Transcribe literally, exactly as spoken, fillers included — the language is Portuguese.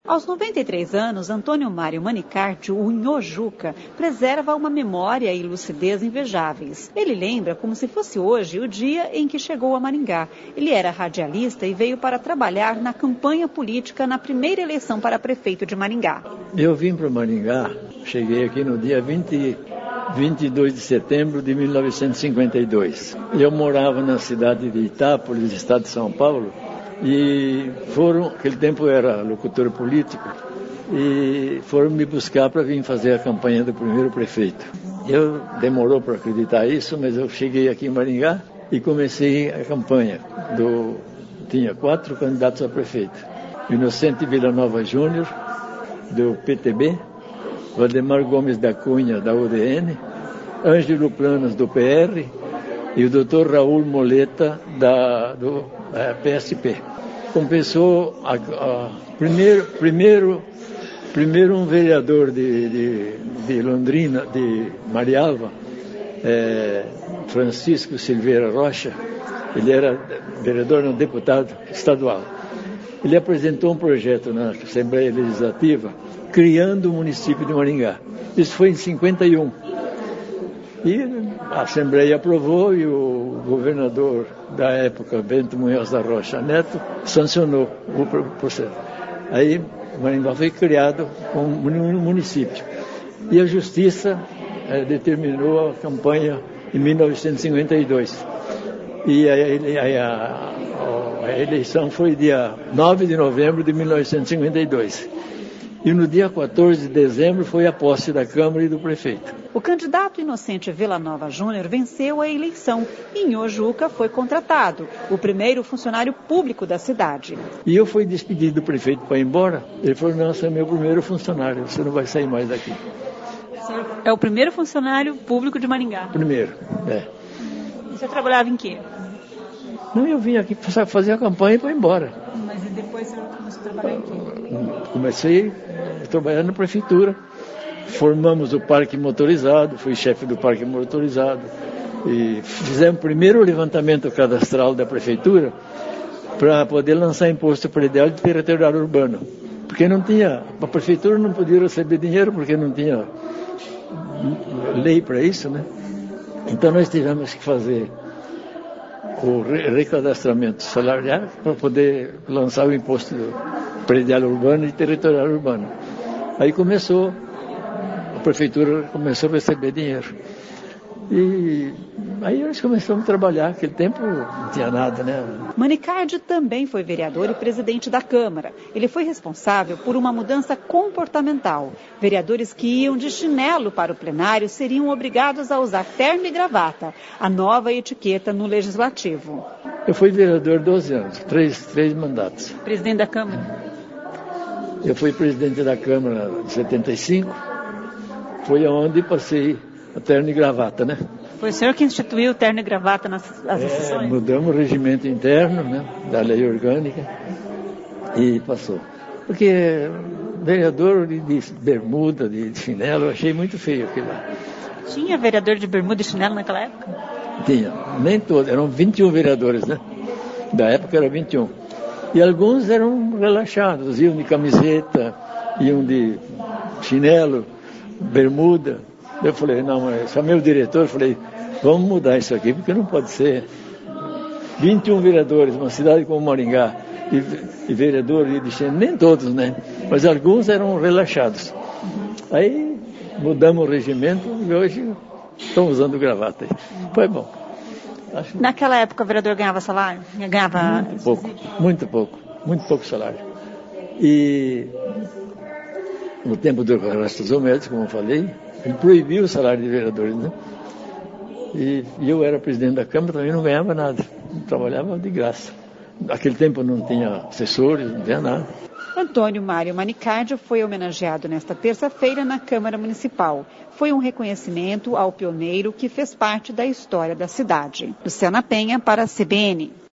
Aos noventa e três anos, Antônio Mário Manicardio, o Nhojuca, preserva uma memória e lucidez invejáveis. Ele lembra como se fosse hoje o dia em que chegou a Maringá. Ele era radialista e veio para trabalhar na campanha política na primeira eleição para prefeito de Maringá. Eu vim para Maringá, cheguei aqui no dia vinte, vinte e dois de setembro de mil novecentos e cinquenta e dois. Eu morava na cidade de Itápolis, estado de São Paulo, e foram, naquele tempo eu era locutor político, e foram me buscar para vir fazer a campanha do primeiro prefeito. Eu demorou para acreditar isso, mas eu cheguei aqui em Maringá e comecei a campanha. Do, tinha quatro candidatos a prefeito. Inocente Villanova Júnior, do P T B, Valdemar Gomes da Cunha, da U D N, Ângelo Planas, do P R, e o doutor Raul Moleta, da, do é, P S P. Compensou a, a, primeiro, primeiro, primeiro um vereador de, de, de Londrina, de Marialva, é, Francisco Silveira Rocha. Ele era vereador, não, deputado estadual. Ele apresentou um projeto na Assembleia Legislativa criando o município de Maringá. Isso foi em cinquenta e um. E a Assembleia aprovou e o governador da época, Bento Munhoz da Rocha Neto, sancionou o processo. Aí Maringá foi criado como município. E a Justiça eh, determinou a campanha em mil novecentos e cinquenta e dois. E a, a, a eleição foi dia nove de novembro de mil novecentos e cinquenta e dois. E no dia quatorze de dezembro foi a posse da Câmara e do prefeito. O candidato Inocente Villanova Júnior venceu a eleição e Nhojuca foi contratado, o primeiro funcionário público da cidade. E eu fui despedido do prefeito para ir embora. Ele falou, não, você é meu primeiro funcionário, você não vai sair mais daqui. É o primeiro funcionário público de Maringá? Primeiro, é. E você trabalhava em quê? Não, eu vim aqui para fazer a campanha e para ir embora. Mas e depois você começou a trabalhar em quê? Comecei a trabalhar na prefeitura. Formamos o parque motorizado, fui chefe do parque motorizado. E fizemos o primeiro levantamento cadastral da prefeitura para poder lançar imposto predial de territorial urbano. Porque não tinha, a prefeitura não podia receber dinheiro porque não tinha lei para isso, né? Então nós tivemos que fazer o recadastramento salarial para poder lançar o imposto predial urbano e territorial urbano. Aí começou, a prefeitura começou a receber dinheiro. E aí nós começamos a trabalhar, naquele tempo não tinha nada, né? Manicardio também foi vereador e presidente da Câmara. Ele foi responsável por uma mudança comportamental. Vereadores que iam de chinelo para o plenário seriam obrigados a usar terno e gravata, a nova etiqueta no Legislativo. Eu fui vereador doze anos, três, três mandatos. Presidente da Câmara? Eu fui presidente da Câmara em setenta e cinco, foi onde passei a terno e gravata, né? Foi o senhor que instituiu o terno e gravata nas as é, sessões? Mudamos o regimento interno, né, da lei orgânica e passou. Porque vereador de, de bermuda, de, de chinelo, eu achei muito feio aquilo lá. Tinha vereador de bermuda e chinelo naquela época? Tinha, nem todos, eram vinte e um vereadores, né? Da época era vinte e um. E alguns eram relaxados, iam de camiseta, iam de chinelo, bermuda. Eu falei, não, mas só meu diretor, eu falei, vamos mudar isso aqui, porque não pode ser. vinte e um vereadores, uma cidade como Maringá, e, e vereadores de chinelo, nem todos, né? Mas alguns eram relaxados. Aí mudamos o regimento e hoje estão usando gravata aí. Foi bom. Acho... Naquela época o vereador ganhava salário? Ganhava... Muito pouco, muito pouco, muito pouco salário. E no tempo do Ernesto Médici, como eu falei, ele proibiu o salário de vereadores, né? E, e eu era presidente da Câmara, também não ganhava nada, trabalhava de graça. Naquele tempo não tinha assessores, não tinha nada. Antônio Mário Manicardio foi homenageado nesta terça-feira na Câmara Municipal. Foi um reconhecimento ao pioneiro que fez parte da história da cidade. Luciana Penha para a C B N.